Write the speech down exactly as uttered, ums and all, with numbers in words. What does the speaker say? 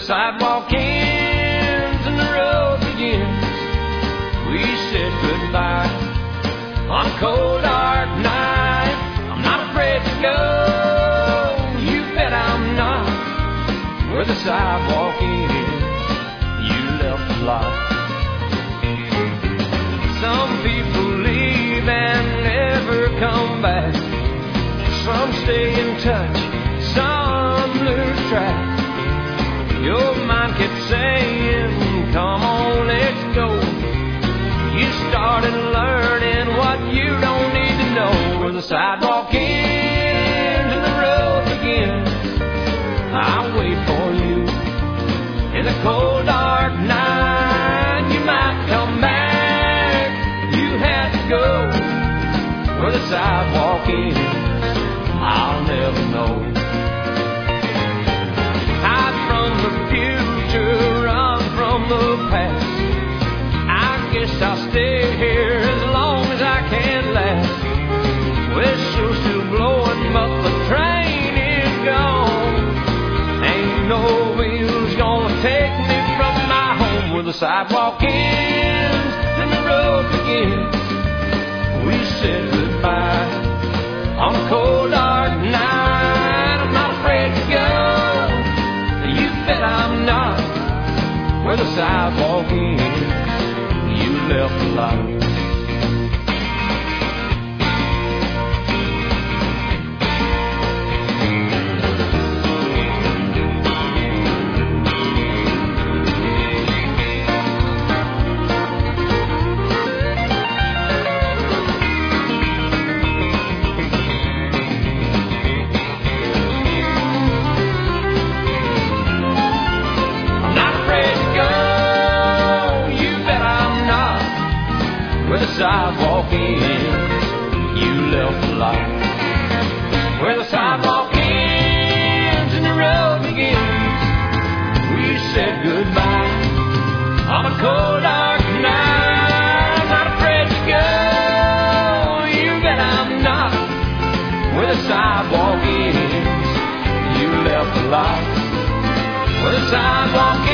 sidewalk ends and the road begins. We said goodbye on a cold dark night. I'm not afraid to go, you bet I'm not. Where the sidewalk ends, you left a lot. Some people leave and never come back. Some stay in touch, some lose track. Your mind kept saying, come on, let's go. You started learning what you don't need to know. Where the sidewalk ends and the road begins, I'll wait for you in the cold dark night. You might come back, you had to go. Where the sidewalk ends, I'll never know. Hide from the future, run from the past. I guess I'll stay here as long as I can last. Whistle's still blowing, but the train is gone. Ain't no wheels gonna take me from my home. Where the sidewalk ends and the road begins, we said goodbye on a cold dark night. I'm not afraid to go, you bet I'm not. Where the sidewalk ends, you left a lot. Sidewalk ends, you left a lot. Where the sidewalk ends and the road begins, we said goodbye on a cold dark night. I'm not afraid to go, you bet I'm not. Where the sidewalk ends, you left a lot. Where the sidewalk